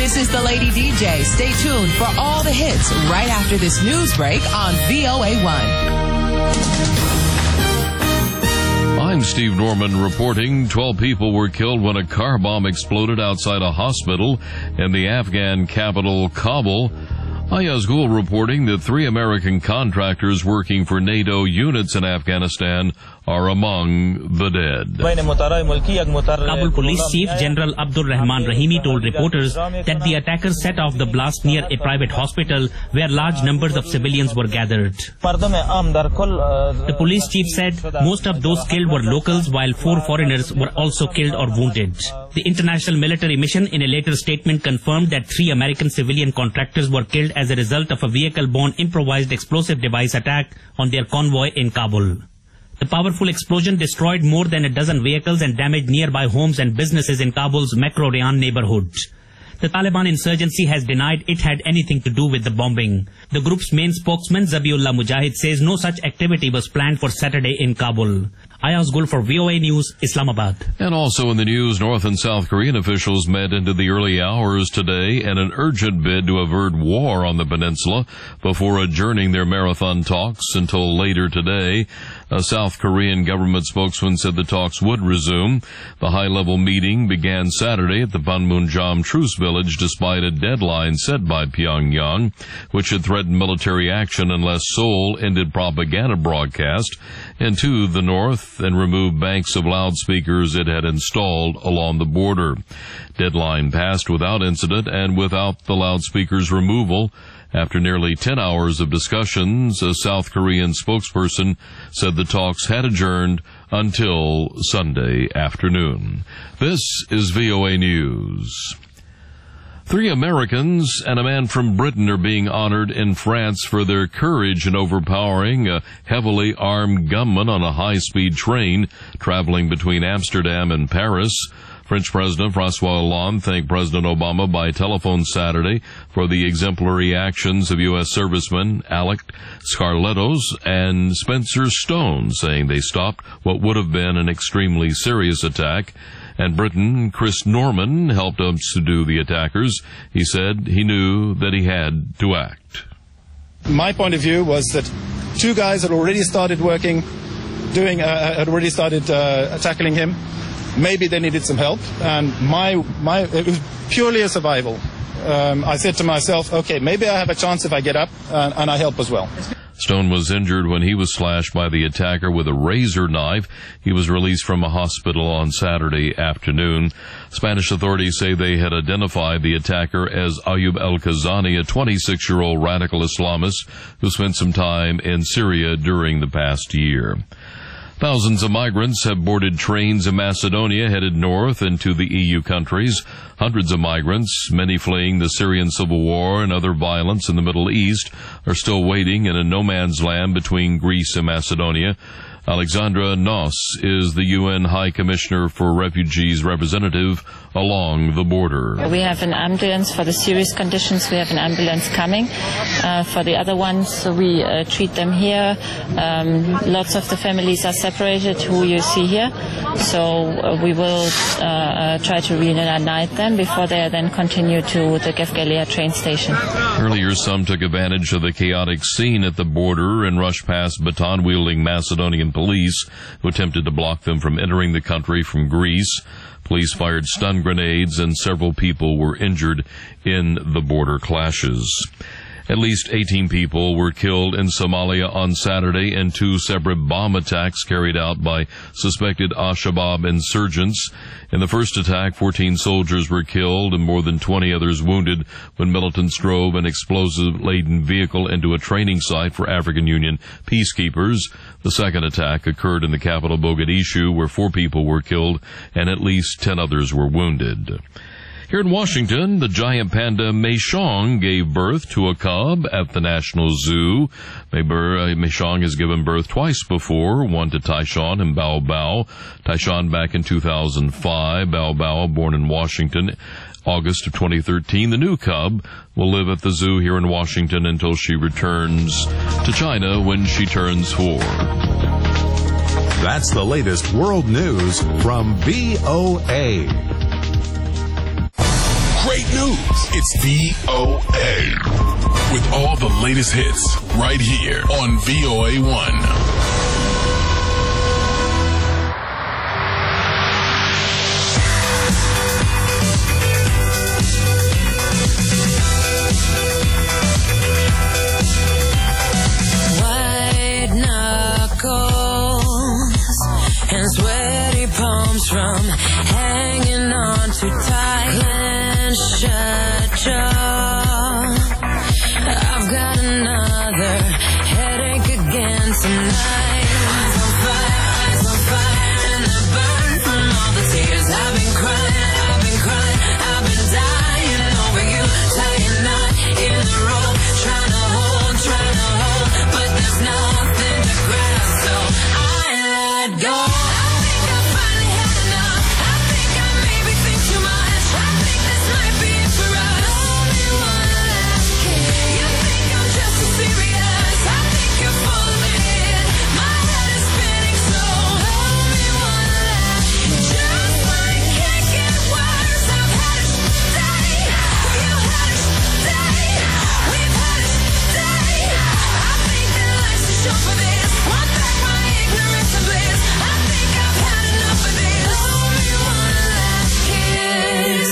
This is the Lady DJ. Stay tuned for all the hits right after this news break on VOA1. I'm Steve Norman reporting 12 people were killed when a car bomb exploded outside a hospital in the Afghan capital, Kabul. Ayaz Gul reporting that 3 American contractors working for NATO units in Afghanistan are among the dead. Kabul Police Chief General Abdul Rahman Rahimi told reporters that the attackers set off the blast near a private hospital where large numbers of civilians were gathered. The police chief said most of those killed were locals, while 4 foreigners were also killed or wounded. The international military mission in a later statement confirmed that 3 American civilian contractors were killed as a result of a vehicle-borne improvised explosive device attack on their convoy in Kabul. The powerful explosion destroyed more than a dozen vehicles and damaged nearby homes and businesses in Kabul's Mekro Rayan neighborhood. The Taliban insurgency has denied it had anything to do with the bombing. The group's main spokesman, Zabiullah Mujahid, says no such activity was planned for Saturday in Kabul. Ayaz Gul for VOA News, Islamabad. And also in the news, North and South Korean officials met into the early hours today in an urgent bid to avert war on the peninsula before adjourning their marathon talks until later today. A South Korean government spokesman said the talks would resume. The high-level meeting began Saturday at the Panmunjom Truce Village despite a deadline set by Pyongyang, which had threatened military action unless Seoul ended propaganda broadcast into the north and removed banks of loudspeakers it had installed along the border. Deadline passed without incident and without the loudspeakers removal. After nearly 10 hours of discussions, a South Korean spokesperson said the talks had adjourned until Sunday afternoon. This is VOA News. 3 Americans and a man from Britain are being honored in France for their courage in overpowering a heavily armed gunman on a high-speed train traveling between Amsterdam and Paris. French President François Hollande thanked President Obama by telephone Saturday for the exemplary actions of U.S. servicemen Alec Scarlettos and Spencer Stone, saying they stopped what would have been an extremely serious attack. And Britain, Chris Norman, helped us subdue the attackers. He said he knew that he had to act. My point of view was that 2 guys had already started tackling him. Maybe they needed some help, and it was purely a survival. I said to myself, okay, maybe I have a chance if I get up and I help as well. Stone was injured when he was slashed by the attacker with a razor knife. He was released from a hospital on Saturday afternoon. Spanish authorities say they had identified the attacker as Ayub El-Kazani, a 26-year-old radical Islamist who spent some time in Syria during the past year. Thousands of migrants have boarded trains in Macedonia headed north into the EU countries. Hundreds of migrants, many fleeing the Syrian civil war and other violence in the Middle East, are still waiting in a no-man's land between Greece and Macedonia. Alexandra Nos is the UN High Commissioner for Refugees representative along the border. We have an ambulance for the serious conditions. We have an ambulance coming. For the other ones, we treat them here. Lots of the families are separated, who you see here. So we will try to reunite them before they then continue to the Gefgelia train station. Earlier, some took advantage of the chaotic scene at the border and rushed past baton-wielding Macedonian police who attempted to block them from entering the country from Greece. Police fired stun grenades and several people were injured in the border clashes. At least 18 people were killed in Somalia on Saturday in 2 separate bomb attacks carried out by suspected Al-Shabaab insurgents. In the first attack, 14 soldiers were killed and more than 20 others wounded when militants drove an explosive-laden vehicle into a training site for African Union peacekeepers. The second attack occurred in the capital Mogadishu, where 4 people were killed and at least 10 others were wounded. Here in Washington, the giant panda Meishong gave birth to a cub at the National Zoo. Meishong has given birth twice before, one to Tyshawn and Bao Bao. Tyshawn back in 2005, Bao Bao born in Washington, August of 2013. The new cub will live at the zoo here in Washington until she returns to China when she turns 4. That's the latest world news from VOA. Great news. It's VOA. With all the latest hits right here on VOA1. White knuckles and sweaty palms from hanging on too tight. Clench shut jaw. I've got another headache again tonight. Eyes on fire, and they burn from all the tears I've been crying, I've been dying over you, tying knot in the rope, trying to hold, but there's nothing to grasp, so I let go. I think I finally had enough. I think I maybe think too much. I think this might be it for us. Only one last kiss. You think I'm just too serious. I think you're full of it. My head is spinning, so only one last kiss. Just might can't get worse. I've had it today. You had it today. We've had it today. I think that life's too short for this. Want back my ignorance and bliss. I think I've had enough of this. Only one last kiss.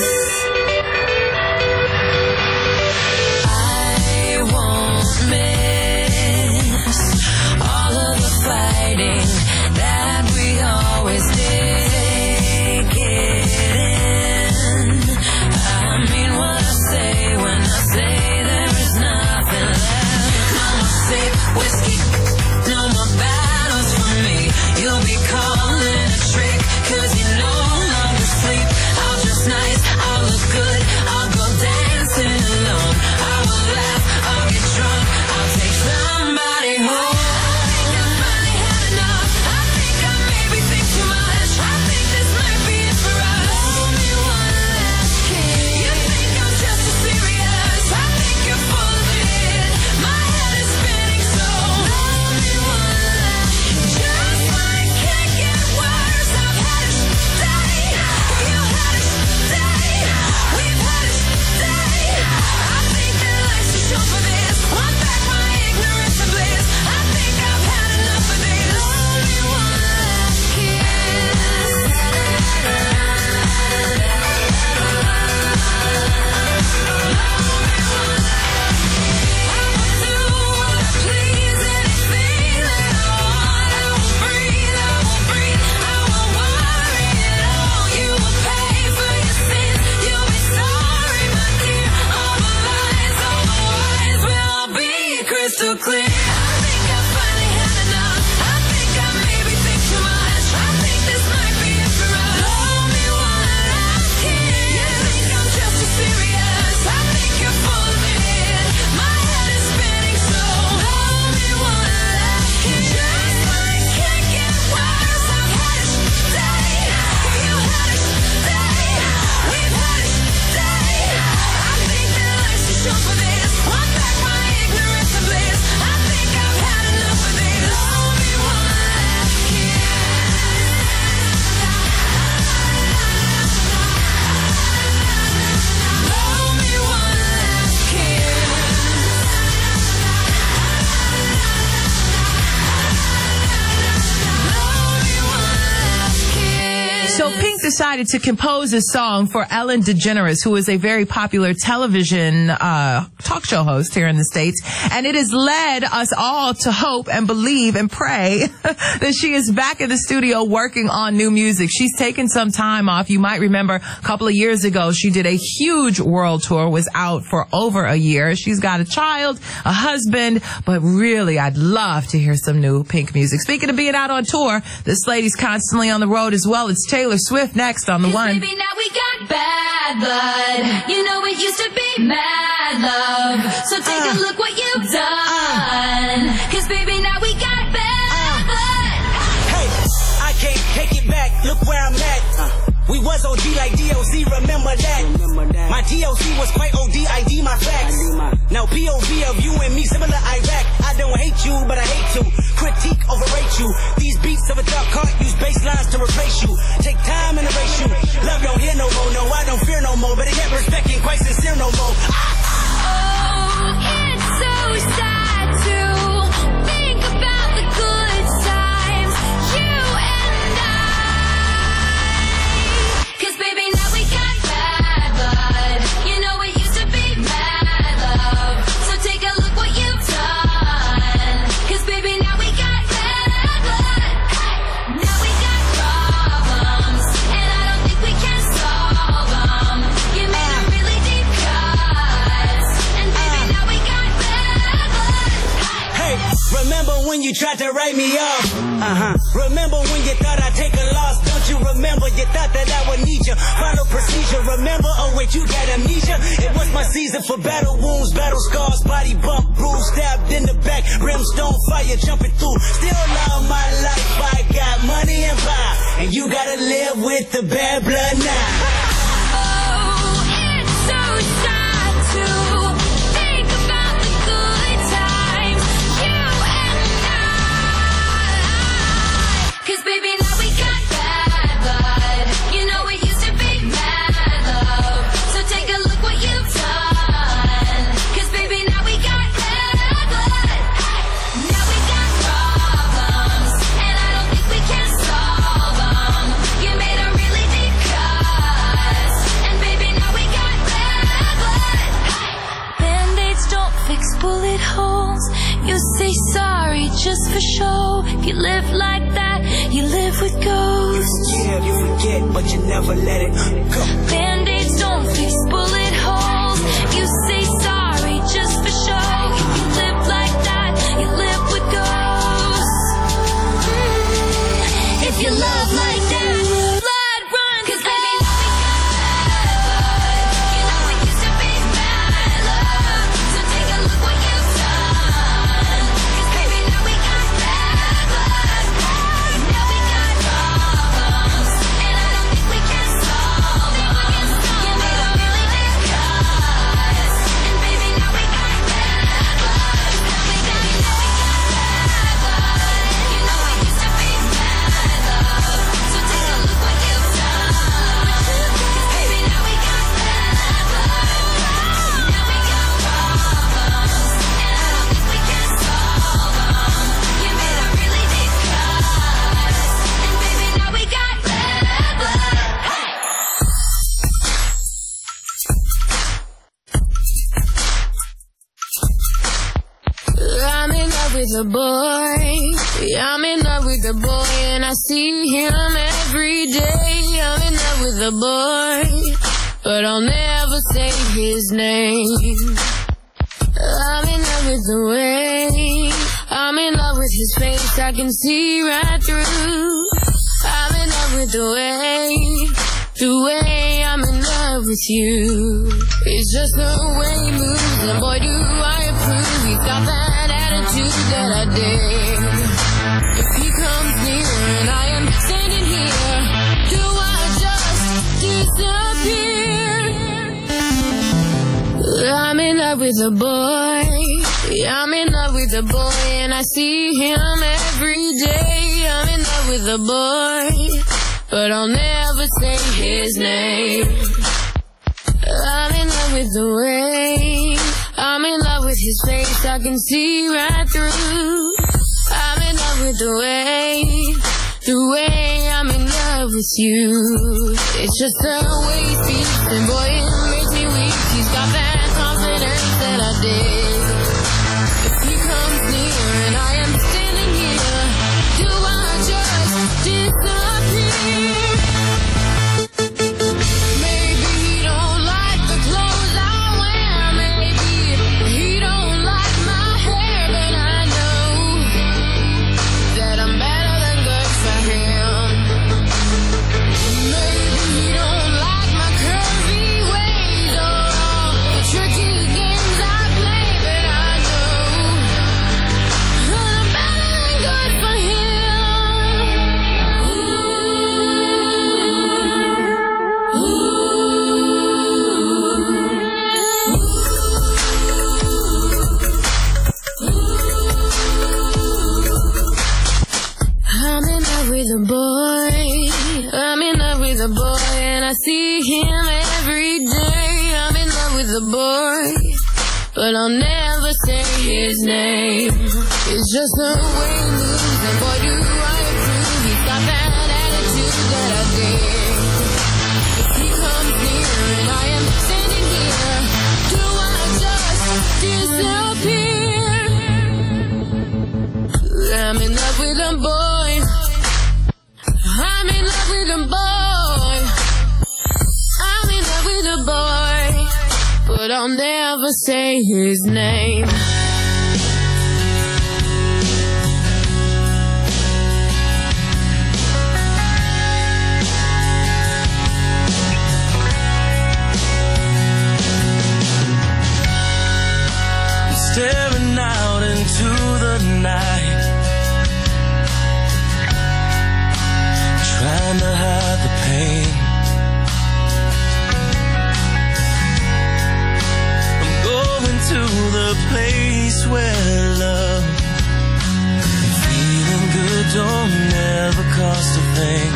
I won't miss all of the fighting that we always did. Take it in. I mean what I say when I say there is nothing left. No more sip, whiskey, no more battles for me. You'll be calling a trick, 'cause you no longer sleep. I'll dress nice, I'll look good, I'll go dancing alone. I will laugh, I'll get drunk, I'll take somebody home. I think I finally had enough. I think I maybe think too much. I think this might be it for us. Only one last kiss. You think I'm just too serious. I think you're full of it. My head is spinning, so only one last kiss. Just might can't get worse. I've had it today. You had it today. We've had it today. I think that life's too short for this. Want back my ignorance and bliss. I think I've had enough of this. Only one last kiss. I will do what I please, anything that I want. I will breathe, I will worry at all. You will pay for your sins, you'll be sorry, my dear. All the lies, all the wise will all be crystal clear. I think I finally had enough. I think I maybe think too much. I think this might be it for us. Only one last kiss. You think I'm just too serious. I think you're full of it. My head is spinning, so only one last kiss. Just might can't get worse. I've had it today. You had it today. We've had it today. I think that life's too short for this. Want back my ignorance and bliss. I think I've had enough of this. Only one last kiss. Only one last kiss. Only one last kiss. So Pink decided to compose a song for Ellen DeGeneres, who is a very popular television talk show host here in the States. And it has led us all to hope and believe and pray that she is back in the studio working on new music. She's taken some time off. You might remember a couple of years ago, she did a huge world tour, was out for over a year. She's got a child, a husband, but really, I'd love to hear some new Pink music. Speaking of being out on tour, this lady's constantly on the road as well. It's Taylor Swift next on the one. Baby, now we got bad blood. You know it used to be mad love. So take a look what you've done. 'Cause baby, now we got bad blood. Hey, I can't take it back. Look where I'm at. We was OG like DOC, remember that. My DOC was quite OD, my facts. Now POV of you and me, similar Iraq. I don't hate you, but I hate to critique, overrate you. These beats of a dark heart use bass lines to replace you. Take time and erase you. Love don't hear no more, no, I don't fear no more. But I get respect and quite sincere. no more. It's so sad to think about the good times, you and I. 'Cause baby, now we got bad blood. You know it used to be mad love. So take a look what you've done. 'Cause baby, now we got bad blood. Now we got problems, and I don't think we can solve them. You made a really deep cuts, and baby, now we got bad blood. Hey, remember when you tried to write me off? Remember when you thought I'd take a loss? Don't you remember you thought that I would need you? Final procedure, remember? Oh wait, you got amnesia? It was my season for battle wounds, battle scars, body bump, bruise, stabbed in the back, brimstone fire jumping through. Still love my life, I got money and power, and you gotta live with the bad blood now. It's so sad to think about the good times, you and I. 'Cause baby, now we got bad blood. You know it used to be mad love. So take a look what you've done. 'Cause baby, now we got bad blood. Now we got problems, and I don't think we can solve them. You made a really deep cuts, and baby, now we got bad blood. Band-aids don't fix bullet holes. You say sorry just for show. If you live like that, you live with ghosts. Yeah, you forget, but you never let it go. Band-aids don't fix bullet holes. You say sorry just for show. If you live like that, you live with ghosts. If you love like that, blood run. 'Cause baby, now we got bad blood. You know it used to be bad love. So take a look what you've done. 'Cause baby, now we got bad blood. Now we got problems, and I don't think we can solve them. You made a really deep cuts, and baby, now we got bad blood. Now we got bad blood. You know it used to be bad love. So take a look what you've done. 'Cause baby, now we got bad blood. Now we got problems, and I don't think we can solve them. You made a really deep cuts, and baby, now we got bad blood. I'm in love with a boy. I'm in love with a boy, and I see him every day. I'm in love with a boy, but I'll never say his name. I'm in love with the way. I'm in love with his face. I can see right through. I'm in love with the way I'm in love with you. It's just the way he moves, and boy, do I approve. He's got that attitude that I dig. If he comes near and I am standing here, do I just disappear? I'm in love with a boy. I'm in love with a boy, and I see him every day. I'm in love with a boy, but I'll never say his name. I'm in love with the way. I'm in love with his face. I can see right through. I'm in love with the way I'm in love with you. It's just the way he speaks, and boy, it makes me weak. He's got that confidence that I dig. If he comes near and I am standing here, do I just disappear? Maybe he don't like the clothes I wear. Maybe he don't like my hair, but I know that I'm better than good for him. Maybe he don't like my curvy ways or all the tricky games I play. a boy, but I'll never say his name. It's just the way he moves, and boy do I approve. He's got that attitude that I dig. If he comes near and I am standing here, do I just disappear? I'm in love with a boy. I'm in love with a boy. I'm in love with a boy, but I'll never say his name. I'm staring out into the night, trying to hide the pain. I'm going to the place where love and feeling good don't never cost a thing.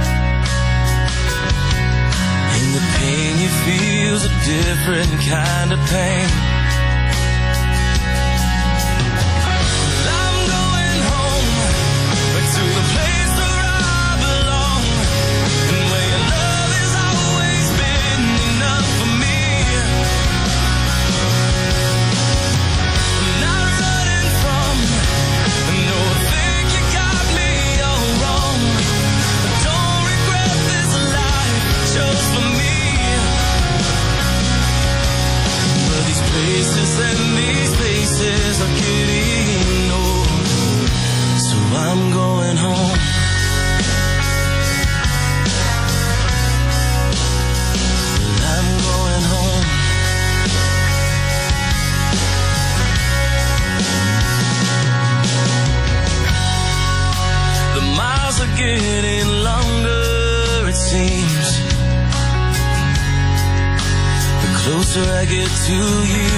And the pain you feel's a different kind of pain. I'm going home to the place where I belong, and where your love has always been enough for me. I'm not running from, no, I think you got me all wrong. I don't regret this life chose for me. But these places and these places are getting old, so I'm going home. I'm going home. The miles are getting longer, it seems. The closer I get to you.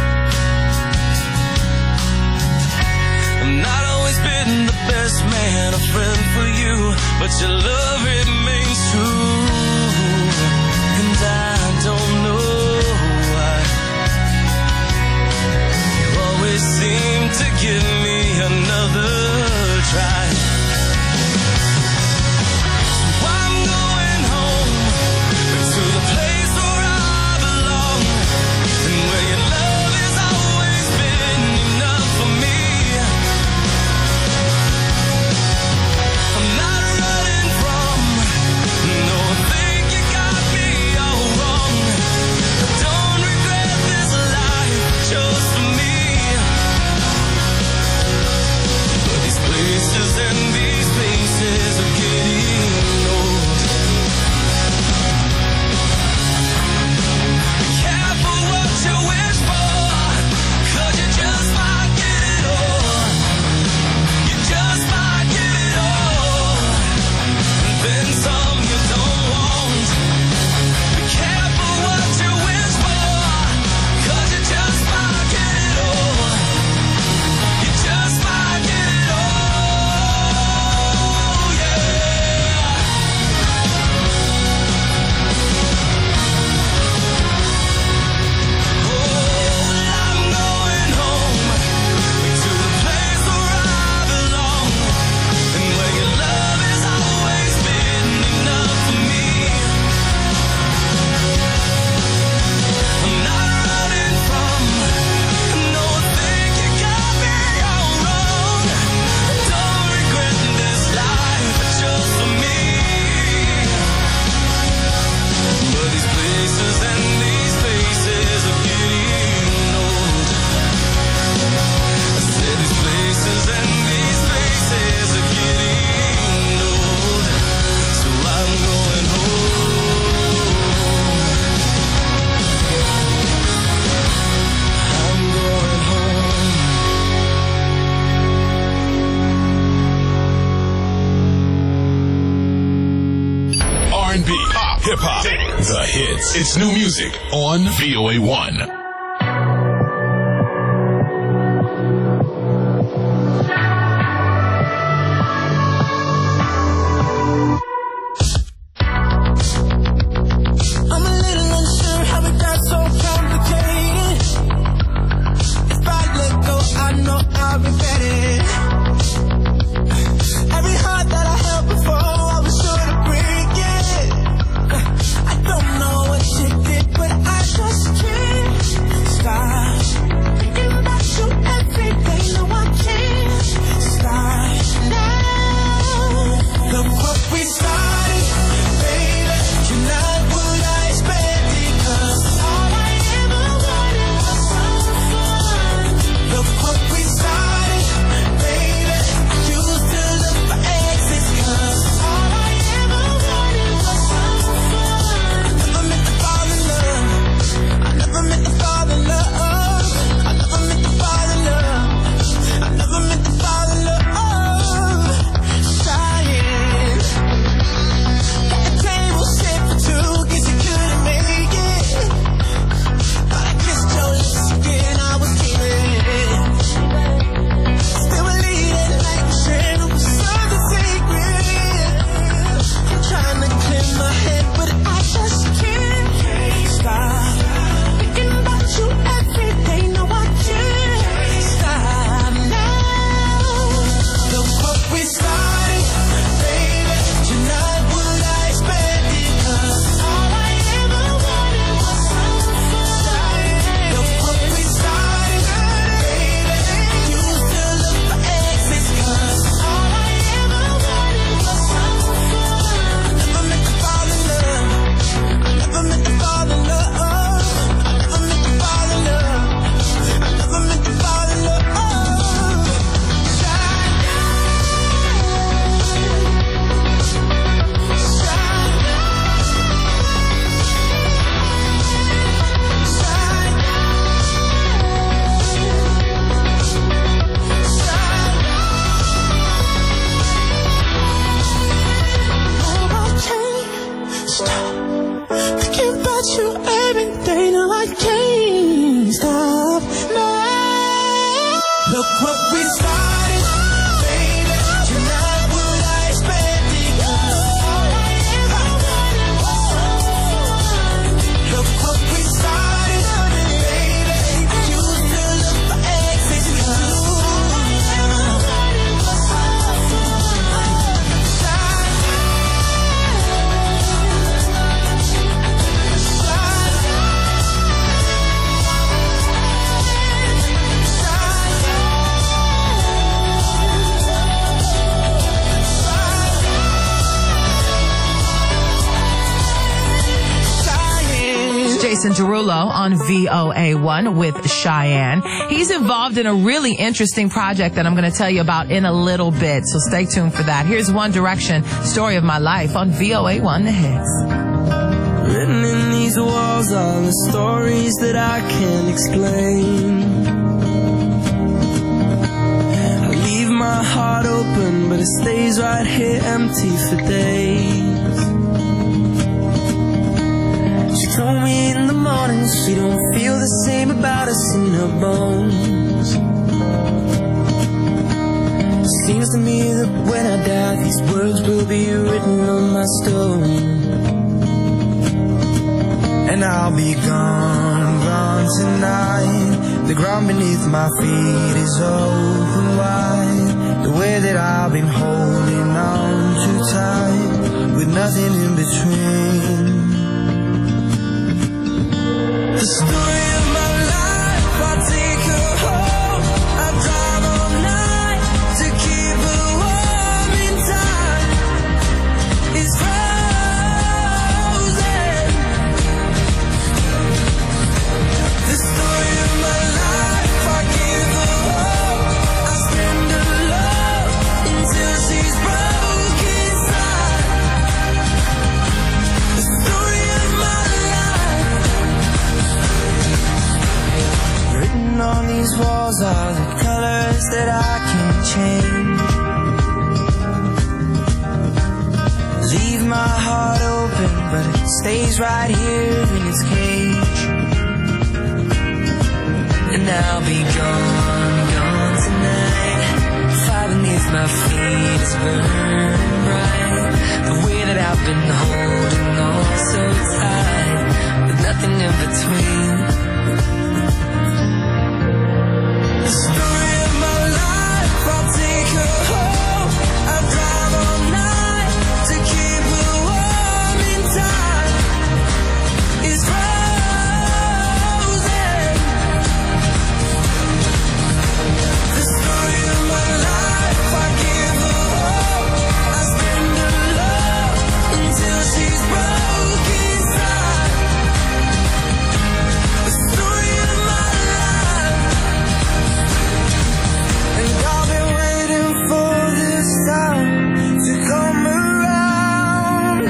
I'm not always been the best man, a friend for you, but your love remains true. And I don't know why you always seem to give me another try. So I'm going home to the place where I belong, and where your love has always been enough for me. I'm not running from, no, I think you got me all wrong. I don't regret this life chose for me. But these places and these places are getting old. Be careful what you wish for, 'cause you just might get it all. You just might get it all, and then some you don't want. Be careful what you wish for, 'cause you just might get it all. You just might get it all, yeah. Oh, I'm going home to the place where I belong, and where your love has always been enough for me. I'm not running from, no, I think you got me all wrong. I don't regret this life I chose for me. But these places and these places are getting old. I said these places and these places are getting old, so I'm going home. I'm going home. R&B, pop, hip hop, the hits. It's new music on VOA1. I'm a little unsure how it got so complicated. I can't stop now. Look what we started, baby. You're not what I expected. Look what we started, baby. You still look for exits. Jason Derulo on VOA1 with Cheyenne. He's involved in a really interesting project that I'm going to tell you about in a little bit, so stay tuned for that. Here's One Direction, Story of My Life on VOA1 The Hits. Written in these walls are the stories that I can't explain. I leave my heart open, but it stays right here empty for days. She told me in the morning she don't feel the same about us in her bones. Seems to me that when I die, these words will be written on my stone. And I'll be gone, gone tonight. The ground beneath my feet is open wide. The way that I've been holding on too tight, with nothing in between. The story of my life, I take her home. I drive all night to keep her warm in time. It's frozen. The story of my life, I give her hope. I spend her love until she's broke inside. The story of my life. Written on these walls are the colors that I can't change. Leave my heart open, but it stays right here in its cage. And I'll be gone, gone tonight. Fire beneath my feet is burning bright. The way that I've been holding on so tight, with nothing in between. The story of my life, I'll take her home. I drive all night to keep her warm in time. It's frozen. The story of my life, I give her hope. I spend her love until she's broke inside. The story of my life. And I've been waiting for this time to come around.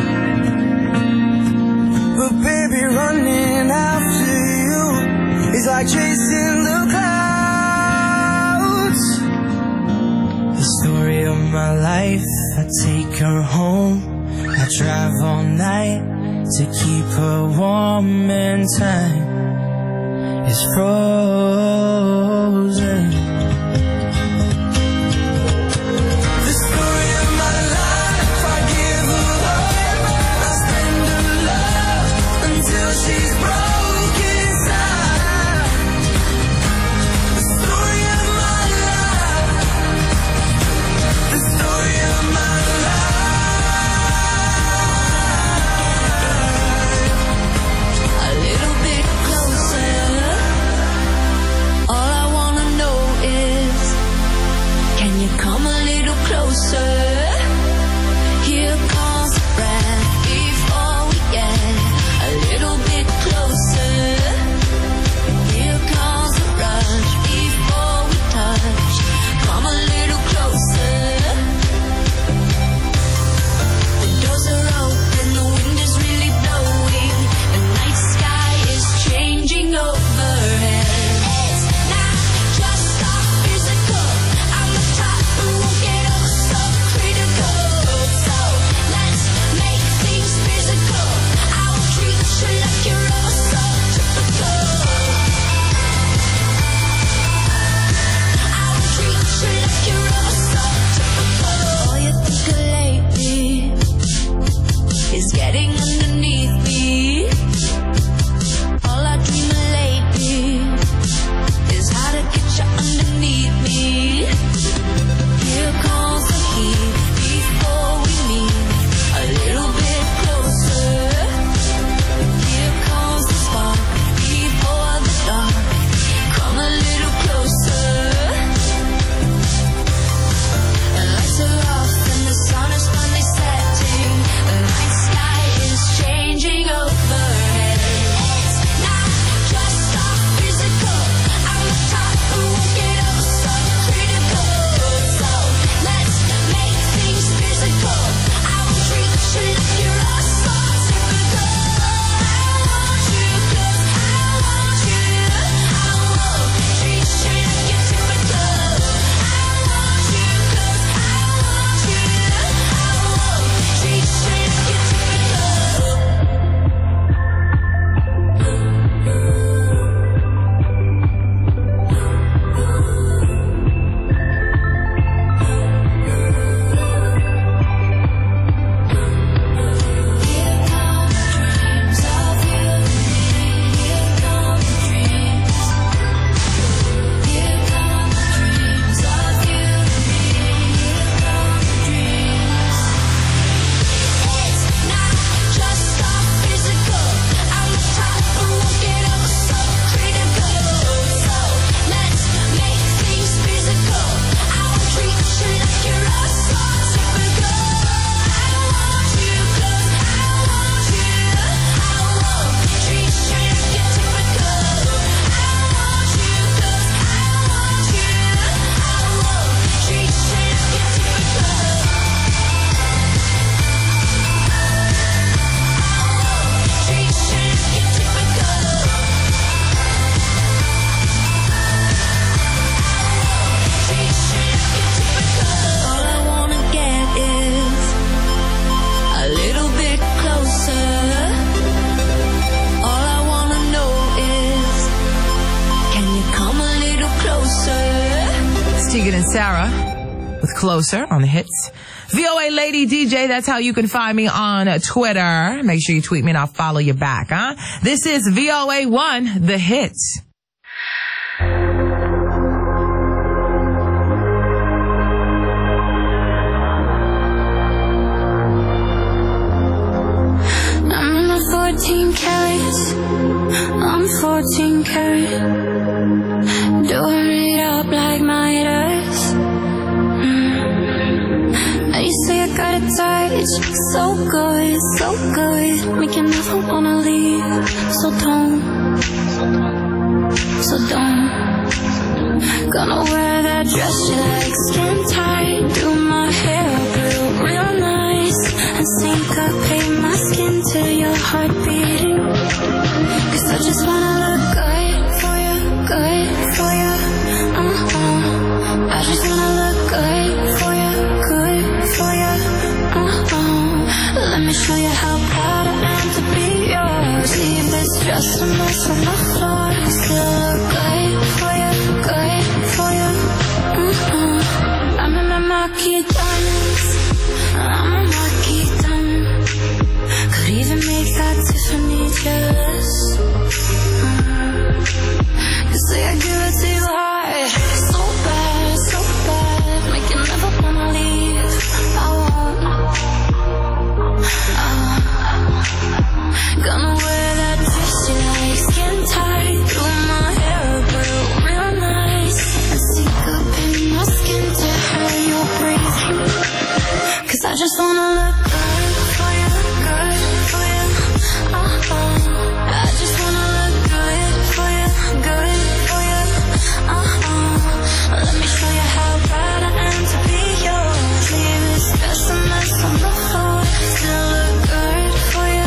But baby, running after you is like chasing the clouds. The story of my life, I take her home. I drive all night to keep her warm and time is frozen. The story of my life, I give her hope. I spend her love until she's broke inside. The story of my life. The story of my life. A little bit closer. Sarah with Closer on the hits. VOA Lady DJ, that's how you can find me on Twitter. Make sure you tweet me and I'll follow you back, huh? This is VOA1, the hits. I'm 14 carats, I'm 14 carat. Doing it up like Midas. Now you say I got a touch, so good, make you never wanna leave. So don't. Gonna wear that dress you like, skin tight, do my hair blue, real nice, and syncopate my skin to your heart beating. 'Cause I just wanna look good for you, I just wanna look good for you, Let me show you how proud I am to be yours. Leave this dress a mess on the floor. Still look good for you, I'm in my marquee diamonds, Could even make that Tiffany jealous. 'Cause say I give it to you hard, so bad, make you never wanna leave. I won't. Gonna wear that dress you like, skin tight, do my hair blue, real nice, and syncopate my skin to how you're breathing. 'Cause I just wanna look good for you, I just wanna look good for you, Let me show you how proud I am to be yours. Leave this dress a mess on the floor. Still look good for you,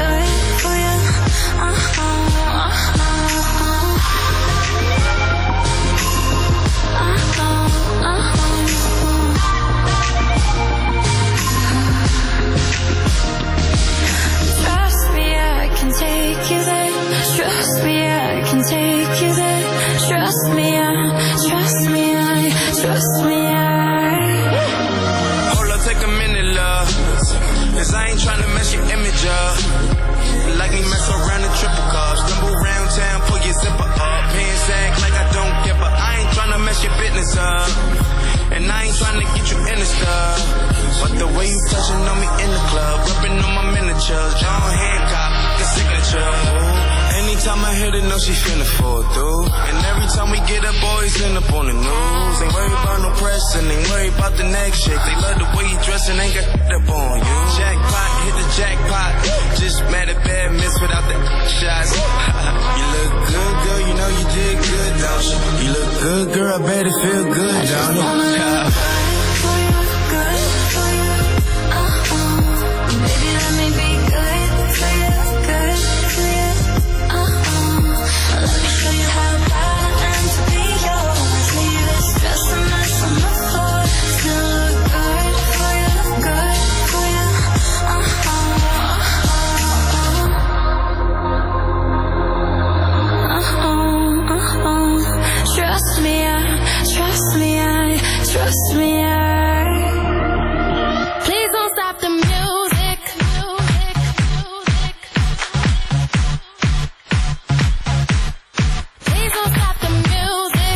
Trust me, I can take you there. Trust me, I can take you there. Trust me, I. Hold up, take a minute, love. 'Cause I ain't tryna mess your image up. Like me mess around the triple cup. Stumble around town, pull your zipper up. Pants act like I don't give a. I ain't tryna mess your business up. And I ain't tryna get you in the stuff. But the way you touching on me in the club, rubbing on my miniatures, John Hancock, the signature. Anytime I hit it, know she finna fall through. And every time we get up, boys end up on the news. Ain't worried about no press and ain't worried about the next chick. They love the way you dress and ain't got up on you. Jackpot, hit the jackpot. Just mad at bad miss without the shots. You look good, girl, you know you did good, don't you? You look good, girl, I bet it feel good, don't you? Baby, let me be good for you, Let me show you how proud I am to be yours. Leave this dress a mess on the floor. Still look good for you, Trust me, please don't stop the music. Please don't stop the music.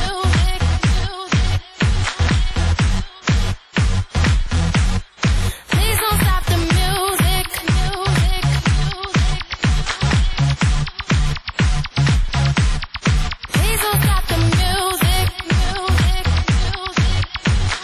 Please don't stop the music. Please don't stop the music.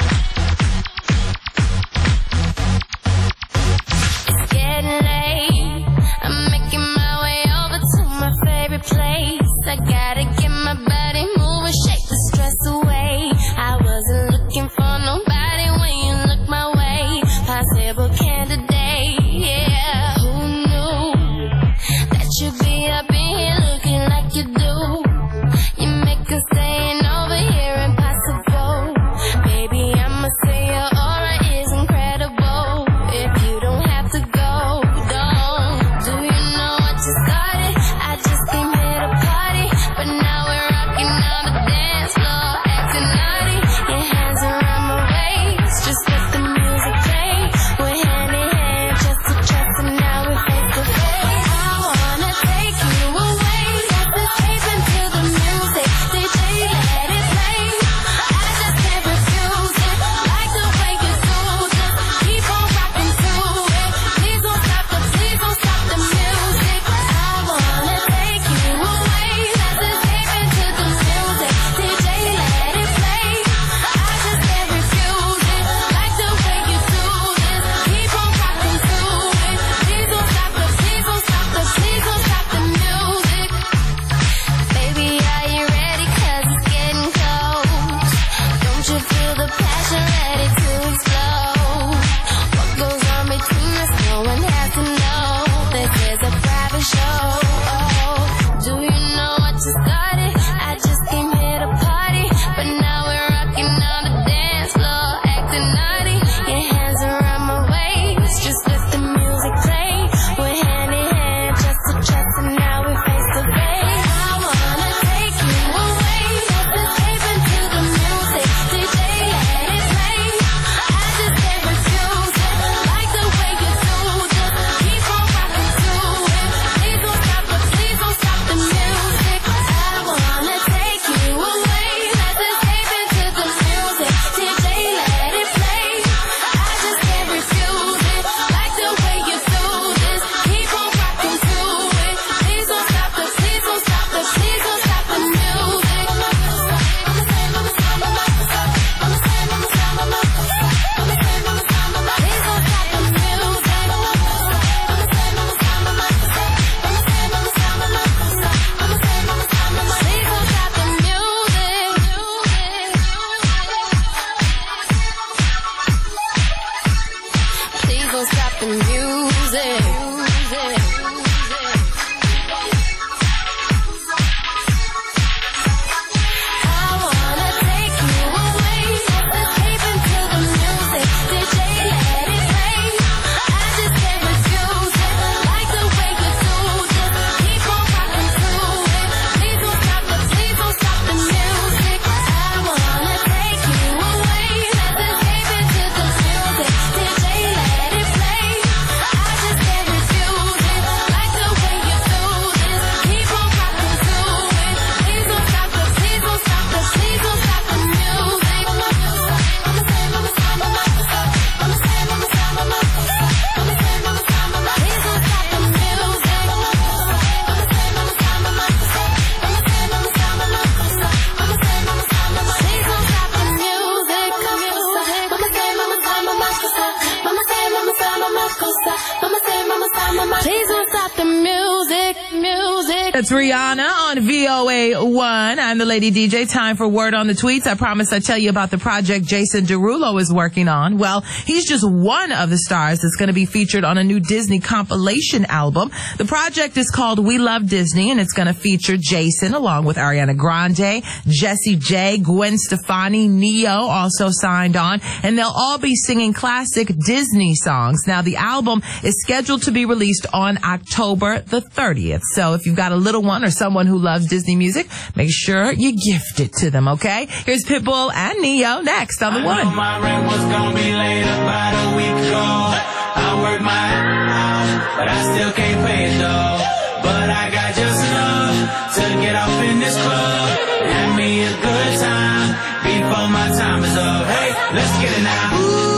Rihanna on VOA1. I'm the Lady DJ. Time for Word on the Tweets. I promised I'd tell you about the project Jason Derulo is working on. Well, he's just one of the stars that's going to be featured on a new Disney compilation album. The project is called We Love Disney, and it's going to feature Jason along with Ariana Grande, Jessie J, Gwen Stefani, Neo also signed on, and they'll all be singing classic Disney songs. Now, the album is scheduled to be released on October the 30th. So if you've got a little one or someone who loves Disney music, make sure you gift it to them, okay? Here's Pitbull and Neo next on The One. I know my rent was gonna be late about a week ago. I worked my ass, but I still can't pay it though. But I got just enough to get off in this club. Have me a good time before my time is up. Hey, let's get it now.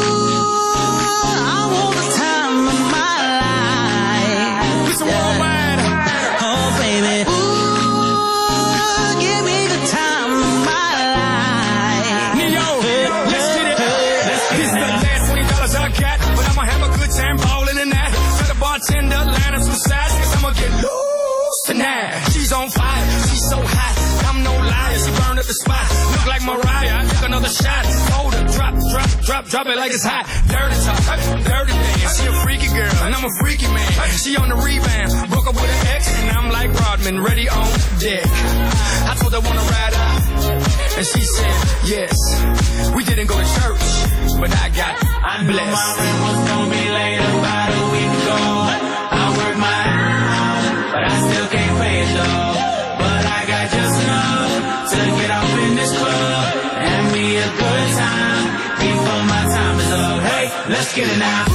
I want the time of my life. It's a worldwide. Oh, baby. Ooh, give me the time of my life. Neo, let's get it. This is the last $20 I got, but I'ma have a good time balling in that. Tell the bartender, line up some sides, cause I'ma get loose tonight. She's on fire, she's so hot. I'm no liar, she burned up the spot. Look like Mariah, I took another shot. Hold her, drop it like it's hot. Dirty talk, dirty dance. She a freaky girl, and I'm a freaky man. She on the rebound, broke up with an ex, and I'm like Rodman, ready on deck. I told her wanna ride out, and she said yes. We didn't go to church, but I'm blessed. My rent was gonna be late about a week ago. I worked my ass, but I still can't pay it though. But I got just enough to get off in this club and me a good time before my time is up. Hey, let's get it now.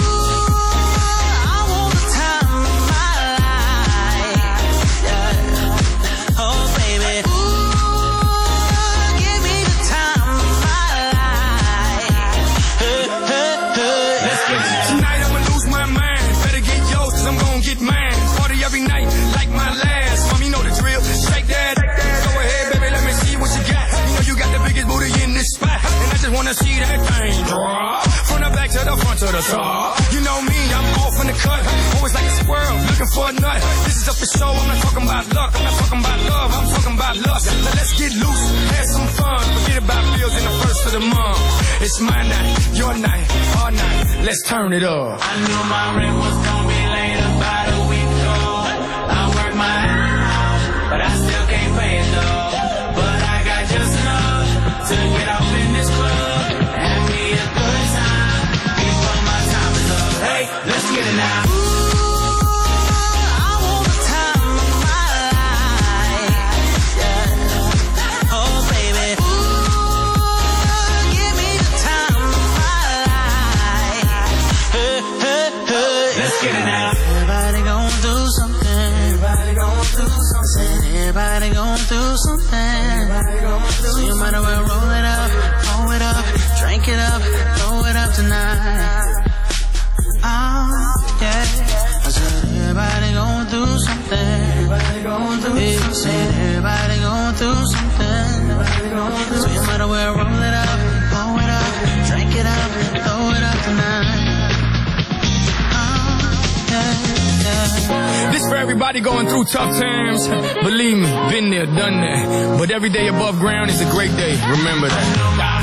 I want the time of my life. Yeah. Oh, baby. Ooh, give me the time of my life. Let's get it. Tonight I'ma lose my mind. Better get yours, cause I'm gonna get mine. Party every night like my last. Mom, you know the drill. Shake that. Go ahead, baby, let me see what you got. You know you got the biggest booty in this spot, and I just wanna see that thing drop. From the back to the front to the top. You know me, I'm off in the cut. Always like a squirrel, looking for a nut. This is up for show, I'm not talking about luck. I'm not talking about love, I'm talking about lust. So let's get loose, have some fun. Forget about bills in the first of the month. It's my night, your night, our night. Let's turn it up. I knew my rent was gonna be late about a week ago. I worked my ass, but I still can't pay it though. But I got just enough to get off in this club and me a good time before my time is up. Hey, let's get it now. I want the time of my life. Yeah. Oh, baby. Ooh, give me the time of my life. Let's get it now. Everybody gon' do something. Everybody gon' do something. Everybody gon' do something. So you might as well roll it up, drink it up, throw it up tonight. Oh, yeah. I said everybody gon' do something. Everybody gon' do something. Everybody gon' do something. So you might as well roll it up, drink it up, throw it up tonight. This for everybody going through tough times. Believe me, been there, done that. But every day above ground is a great day. Remember that.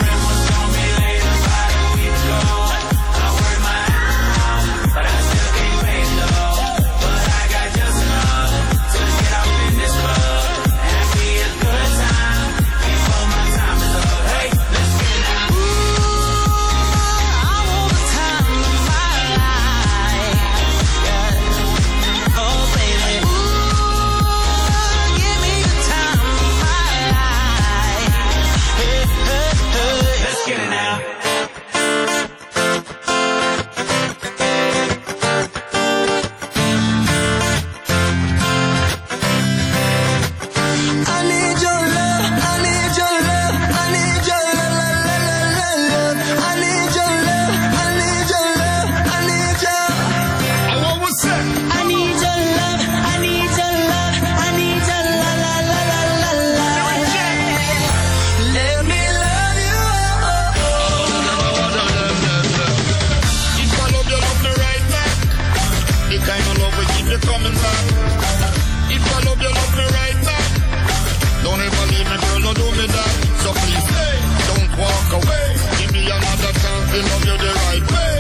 fi love you the right way.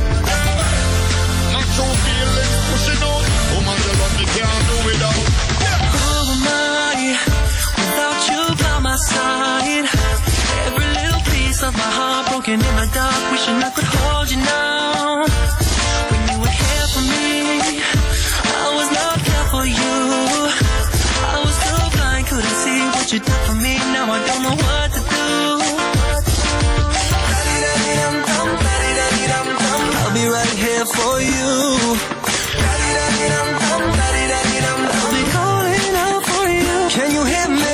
My true feelings pushing out. Woman, you love me, can't do without. Who am I without you by my side? Every little piece of my heart broken in the dark, wishing I could hold you now. When you were here for me, I was not there for you. I was so blind, couldn't see what you did for me. Now I don't know what to do. I'll be right here for you. I'll be calling out for you. Can you hear me?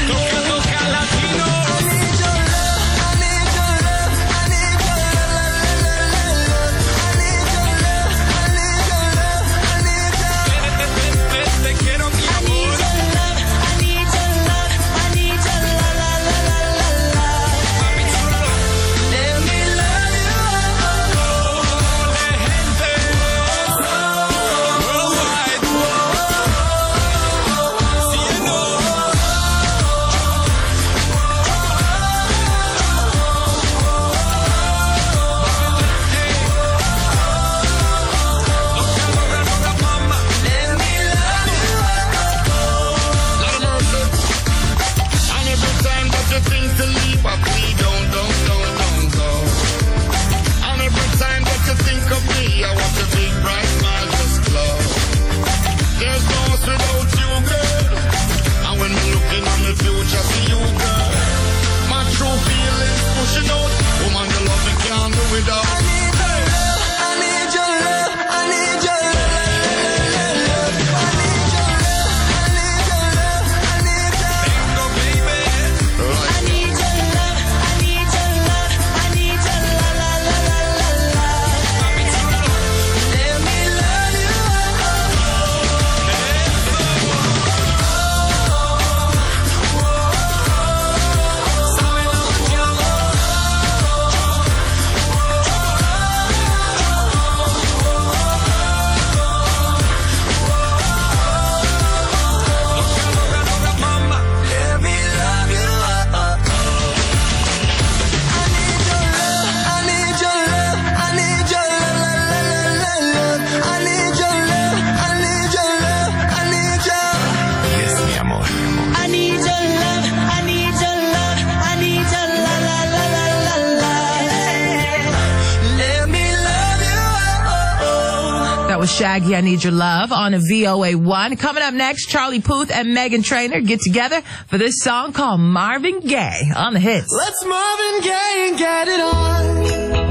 Shaggy, I Need Your Love on a VOA1. Coming up next, Charlie Puth and Meghan Trainor get together for this song called Marvin Gaye on the hits. Let's Marvin Gaye and get it on.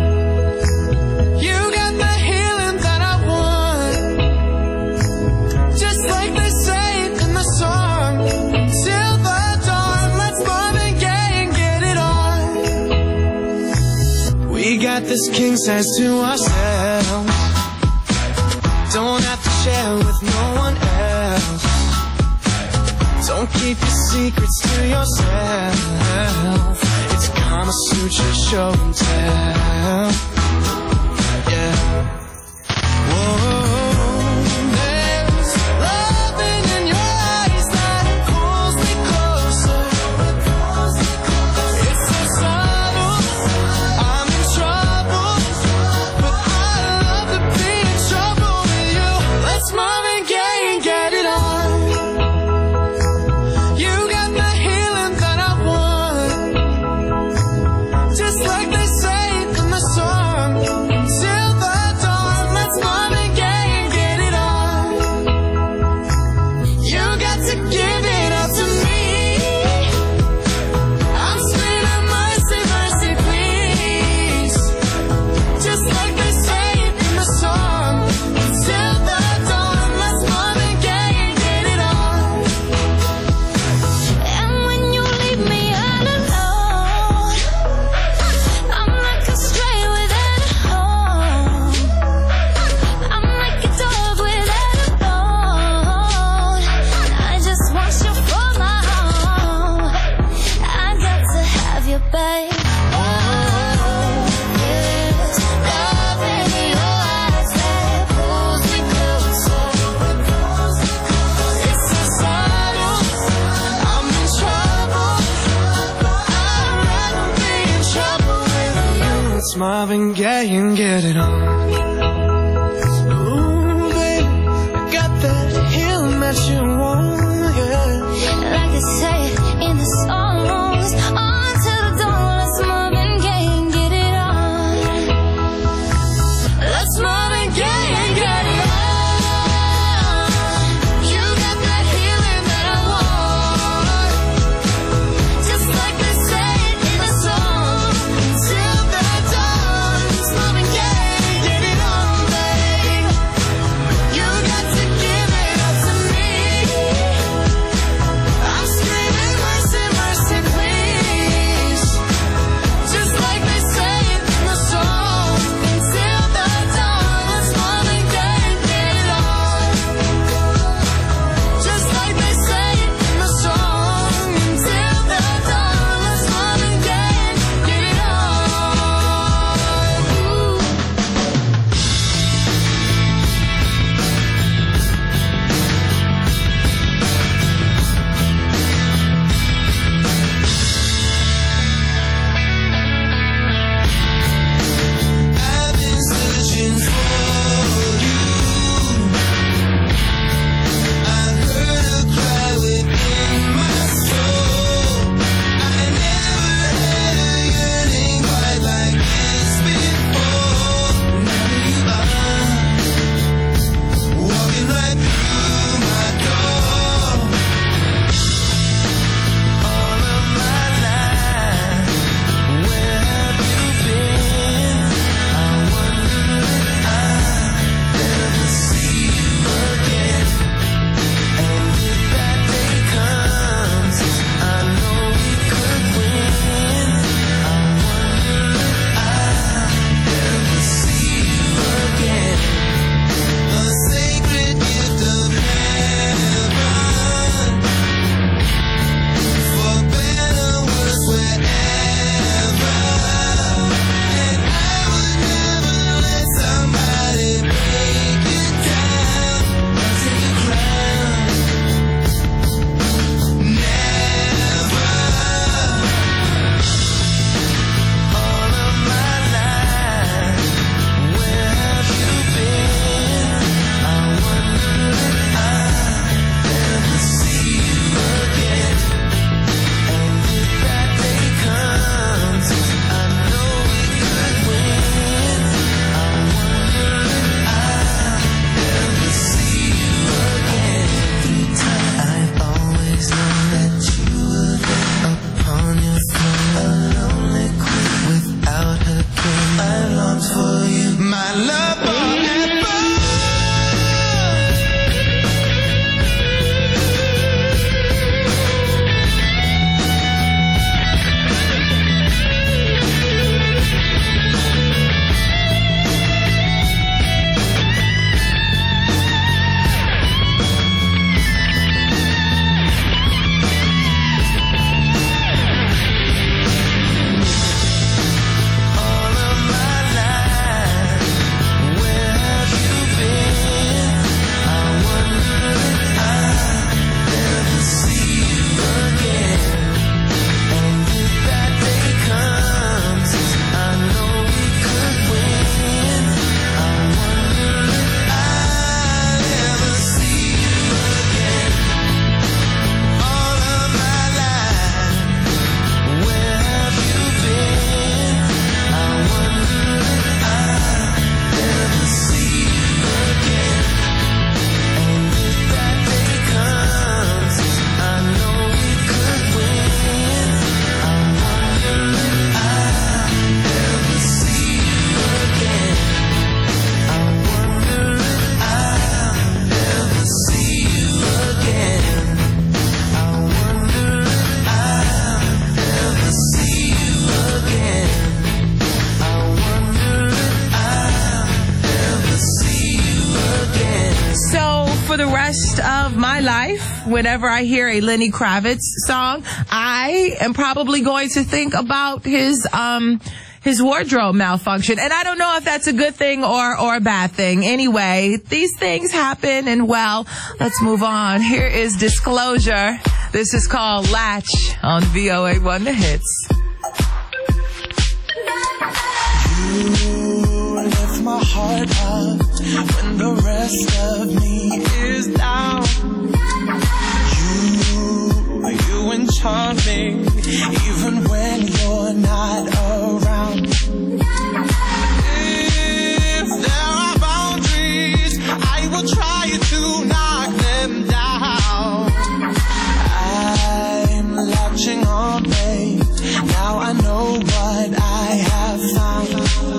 You got the healing that I want, just like they say in the song. Till the dawn, let's Marvin Gaye and get it on. We got this king size to ourselves. Don't have to share with no one else. Don't keep your secrets to yourself. It's Kama Sutra show and tell. Yeah. Whoa. There's loving in your eyes that pulls me closer. It's so subtle, I'm in trouble, but I love to be in trouble. Let's Marvin Gaye and get it on. You got the healing that I want, just like they say in the song. Till the dawn. Marvin Gaye and get it on. Ooh, baby, I got that healing that you want, yeah. Like they say in the songs, on to the dawn. Let's Marvin Gaye and get it on. Let's Marvin Gaye and get it on. You got that healing that I want. Just like they say in the song, till the dawn. Let's Marvin Gaye, get it on, babe. You got to give it up to me. I'm screaming mercy, mercy, please. Just like they say in the song, until the dawn. Let's Marvin Gaye, get it on. Just like they say in the song, until the dawn. Let's Marvin Gaye, get it on. Ooh. I've been searching for you. I heard a cry within my soul. I never had a yearning quite like this before. Now you are walking right through my door. All of my life, where have you been? I wonder if I'll ever see you again. And if that day comes, I know we could win. I wonder if I'll ever see you again. A sacred gift of heaven, for better, worse, wherever. And I would never let somebody break it down until you crown. Never. All of my life, where have you been? I wonder if I'll ever see you again. And if that day comes, I know we could win. I wonder if I'll ever see you again. I've always known that you would upon your throne, a lonely queen without her king. I long for you, my love forever. All of my life, where have you been? I wonder if I'll ever see you again. And if that day comes, I know we could win. I wonder if I'll ever see you again. All of my life, where have you been? I wonder if I'll ever see you again. And if that day comes, I know we could win. I wonder if I'll ever see you again. I wonder if I'll ever see you again. I wonder if I'll ever see you again. I wonder if I'll ever see you again. So for the rest of my life, whenever I hear a Lenny Kravitz song, I am probably going to think about his wardrobe malfunction. And I don't know if that's a good thing or a bad thing. Anyway, these things happen, and well, let's move on. Here is Disclosure. This is called Latch on VOA1 The Hits. You lift my heart up when the rest of me is down. You enchant me even when you're not around. If there are boundaries, I will try to knock them down. I'm latching on, babe. Now I know what I have found.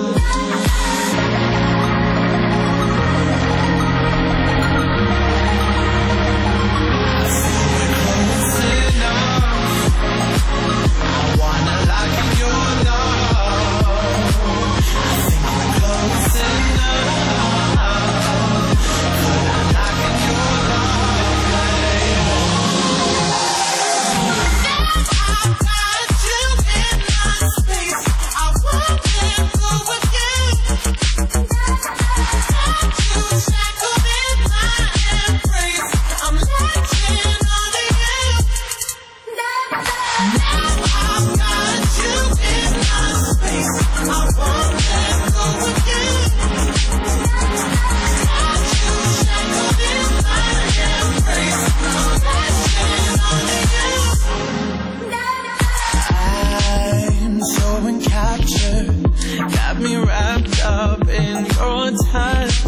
Got me wrapped up in your touch.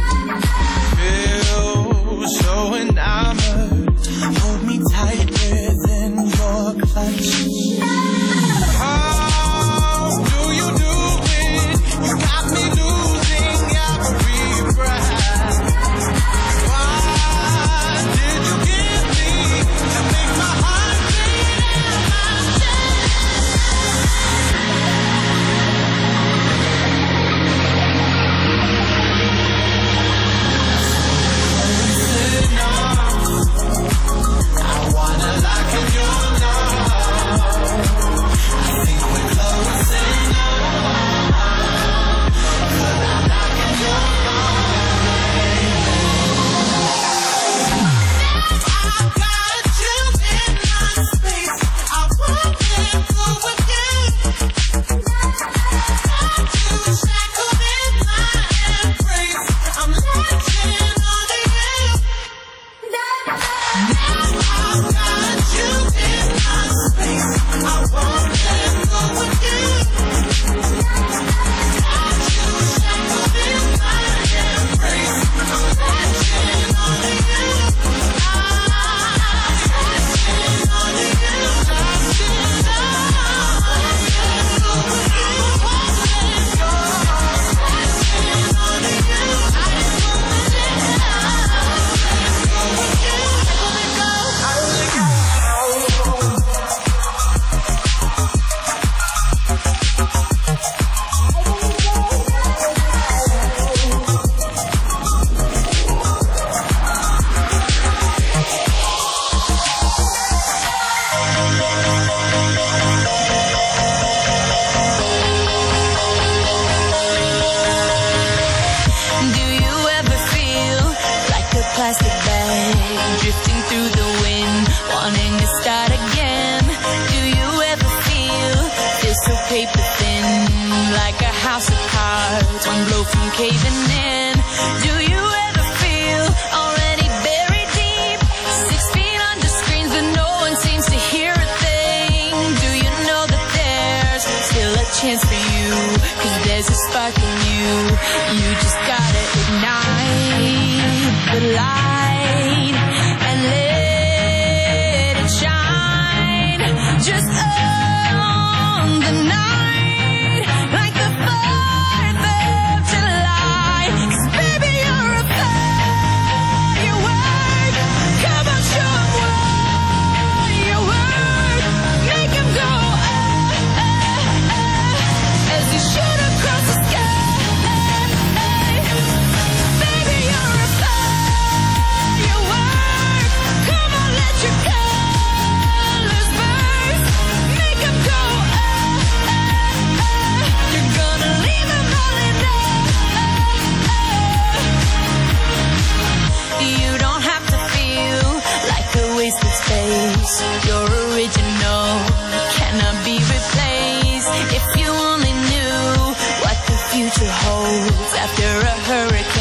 Feel so enamored. Hold me tight within your clutch. How do you do it? You got me losing every breath. What did you give me to make my heart beat in my chest? Plastic bag drifting through the wind, wanting to start again. Do you ever feel so paper thin, like a house of cards, one blow from caving in? Do you ever feel already buried deep, 6 feet under screens, but no one seems to hear a thing? Do you know that there's still a chance for you? 'Cause there's a spark in you. You just gotta ignite the light and let it shine just on the night, like the 4th of July. 'Cause baby, you're a firework. Come on, show 'em what you work. Make 'em go as you shoot across the sky. Baby, you're a firework. roads after a hurricane.